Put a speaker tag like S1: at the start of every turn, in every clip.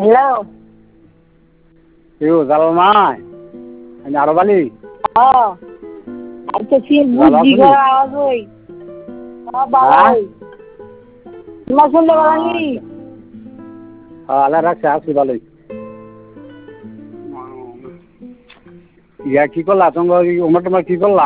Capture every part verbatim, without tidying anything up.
S1: hello
S2: কেউ জাল নাই আরো বালি
S1: আচ্ছা ঠিক বুঝছি আওয়াজ ওই তোমার শুনতে পারি
S2: আল্লাহ রাখছে আছি ভালোই ইয়া কি করলা তোমরা ওমর তোমার কি করলা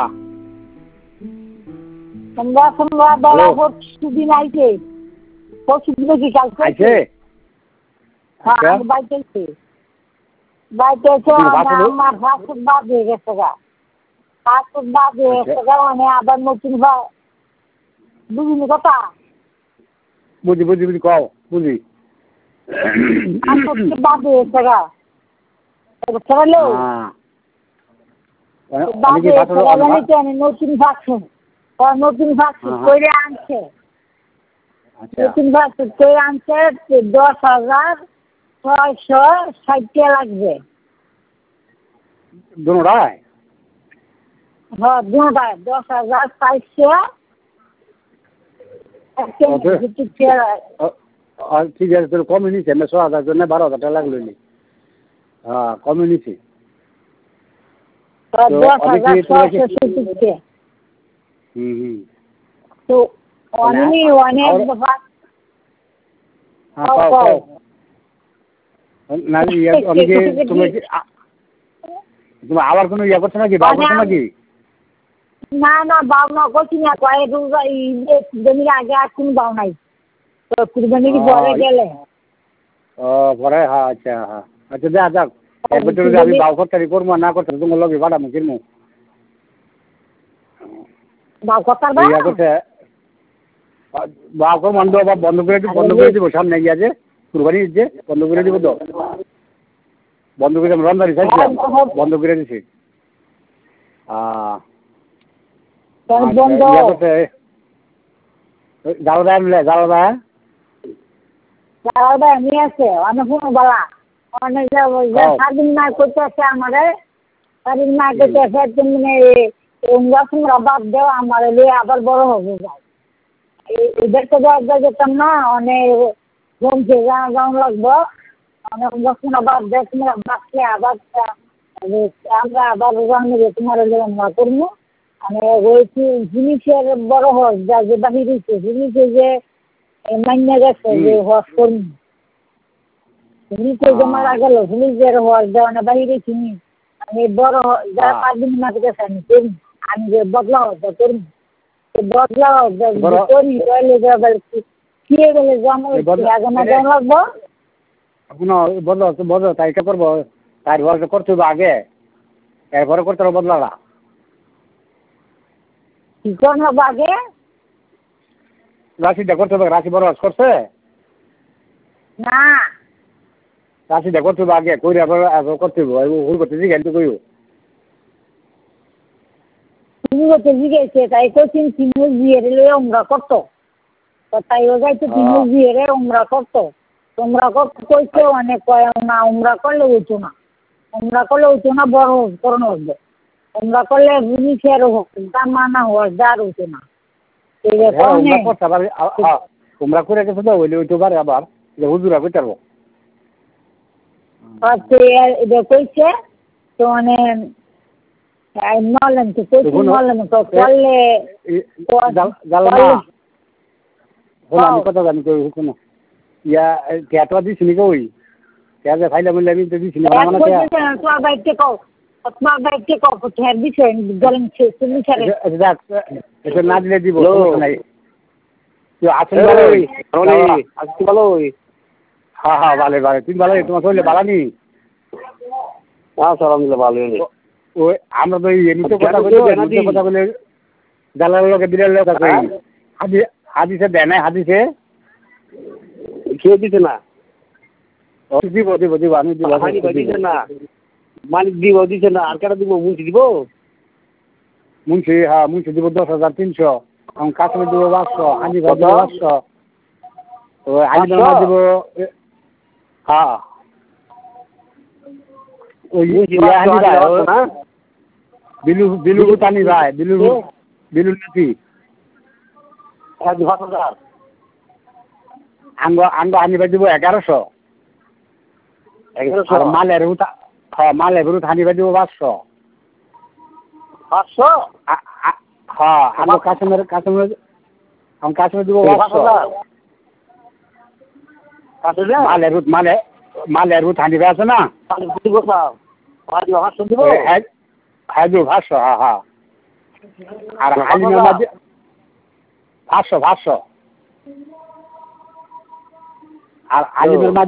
S1: তোমরা তোমরা বলা পরশুদিন আইছে পরশুদিন কি কালকে
S2: আইছে
S1: হ্যাঁ বাইতেছে বাইতেছে আমার ফাঁসুর বাদ হয়ে গেছে গা ফাঁসুর বাদ হয়ে গেছে গা মানে আবার নতুন ভাই বুঝিনি কথা
S2: বুঝি বুঝি বুঝি কও বুঝি
S1: ফাঁসুর বাদ হয়ে গেছে গা চলো বাদে নতুন ফাঁসুর নতুন ফাঁসুর করে আনছে নতুন ফাঁসুর করে আনছে দশ হাজার ছয়শো ষাট টাকা লাগবে
S2: দুটায়
S1: হ্যাঁ দুটায় দশ হাজার চারশো
S2: ঠিক আছে তোর কমে নিচ্ছে ছ হাজার জন্য বারো হাজার টাকা লাগলো নি হ্যাঁ কমে নিচ্ছে
S1: দশ হাজার ছয়শো সত্তর
S2: হুম হুম
S1: তো অনেক অনেক
S2: না অনেকে তুমি তুমি আবার কোনো ইয়ে করছো নাকি বা করছো নাকি
S1: না না বাবনা করছি না কয়েক জমির আগে আর কোনো বাউ নাই তো কুরবানি কি পরে গেলে
S2: ও পরে হ্যাঁ আচ্ছা হ্যাঁ আচ্ছা যা যাক এক বছর আমি বাউ করতে করবো না করতে তোমার লগে বাড়া মুখির মুখ
S1: বাউ করতে
S2: ইয়া করতে বাউ কর বন্ধ বন্ধ করে দিব বন্ধ করে দিব সামনে গিয়ে কুরবানি যে বন্ধ করে দিব তো বন্ধ করে রমজানি চাইছিলাম বন্ধ করে দিছি জালদা মিলে জালদা
S1: জালদা নিয়ে আছে অনেক কোনো বলা অনেক স্বাধীন না করতে আছে আমাদের স্বাধীন না করতে আছে মানে বাদ দেওয়া আমার আবার বড় হবে যায় এদেরকে দেওয়া যেতাম না অনেক জমছে গান লাগবো অনেক বছর বাদ দেয় তোমরা বাঁচলে আবার আমরা আবার রান্না তোমার আমরা করবো মানে ওই জিনিসের বড় হস যা যে বাহির হয়েছে জিনিসে যে মান্য গেছে যে হস করবো জিনিসে যে মারা গেল জিনিসের হস দেওয়া না বাহিরে চিনি আমি বড় যারা পাঁচ দিন মাঝে গেছে আমি করি আমি যে বদলা হস করবো বদলা করি কি গেলে জমা জমা লাগবো
S2: বদল বদল তাইটা করবো তাই বলটা করতে হবে আগে এরপরে করতে হবে বদলাটা
S1: কি করবো আগে
S2: রাশিটা করতে হবে রাশি বড় করছে
S1: না
S2: রাশিটা করতে হবে আগে কইরে আবার করতে হবে ভুল করতে জিজ্ঞাসা তো কইও
S1: তুমি করতে জিজ্ঞাসা তাই কোচিং তিন বিয়ে রে আমরা করতো তাই ও যাইতো তিন বিয়ে রে আমরা করতো তোমরা করতে কইছো অনেক কয় না আমরা করলে হইতো না আমরা করলে হইতো না বড় করোনা হইবে আমরা করলে জিনিসের দাম মানা হওয়ার যার হইতো না
S2: তোমরা করে গেছো তো হইলে হইতে পারে আবার হুজুরা কইতে পারবো
S1: এটা কইছে তো মানে নলেন তো কইছি নলেন তো করলে
S2: আমি কথা জানি কই হুকুম ইয়া ক্যাটওয়া দিছি নি কই ক্যাজে ফাইলা মিলে আমি তো দিছি না মানে
S1: ক্যা তোমার বাইতে কও তোমার বাইতে কও ক্যার দিছে গরম ছে তুমি ছাড়ে
S2: এটা না দিলে দিব নাই তুই আসল
S3: ভালো রনি আসল ভালো
S2: হ্যাঁ হ্যাঁ ভালো ভালো তুমি ভালো তোমার কইলে ভালো নি
S3: হ্যাঁ স্যার আমি ভালো নি
S2: ওই আমরা তো এমনিতে কথা বলি এমনিতে কথা বলে জালাল লোকে বিড়াল লোক আছে হাদি হাদিসে দেয় না হাদিসে
S3: খেয়ে দিছে না
S2: দিব দিব দিব আমি দিব
S3: দিছে না মালিক দিব দিছে না আর কাটা দিব মুন্সি দিব
S2: মুন্সি হ্যাঁ মুন্সি দিব দশ হাজার তিনশো আমি কাশ্মী দিব পাঁচশো হাজি ভাই দিব পাঁচশো ওই হাজি ভাই দিব হ্যাঁ ওই হাজি ভাই বিলু বিলু টানি ভাই বিলু বিলু নাতি
S3: পাঁচ হাজার
S2: আঙ্গ আঙ্গ হানি ভাই দিব এগারোশো
S3: এগারোশো
S2: আর মালের উঠা হ্যাঁ মালের গরু থানিবে দিব পাঁচশো
S3: পাঁচশো
S2: আ- আ- হ্যাঁ আমার কাস্টমার কাস্টমার আমি কাস্টমার দিব
S3: পাঁচ
S2: পাঁচশো
S3: হাজার পাঁচ হাজার
S2: মালের রুট মালে মালের রুট হানিবে আছে না
S3: দিব স্যার পাঁচশো দিব
S2: হ্যাঁ হ্যাঁ দিব পাঁচশো হ্যাঁ হ্যাঁ আর হালিমের মাঝে পাঁচশো পাঁচশো আর আলিমের মাঝে